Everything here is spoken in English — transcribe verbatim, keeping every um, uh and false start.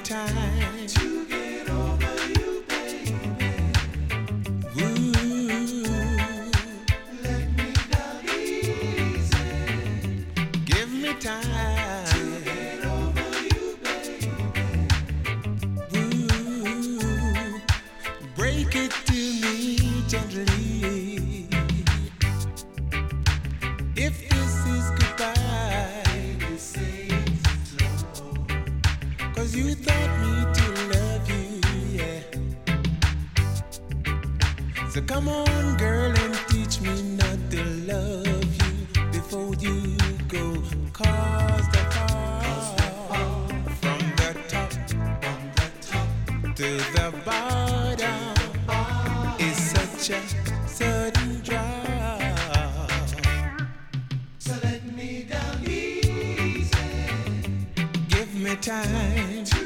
time to get over you, baby. Ooh, let me down easy. Give me time to get over you, baby. Ooh, break it to me gently. If this is goodbye, baby, say it slow. 'Cause you taught me to love you, yeah. So come on, girl, and teach me not to love you before you go. 'Cause the fall from the top, from the top to the bottom is such a sudden drop. So let me down easy. Give me time.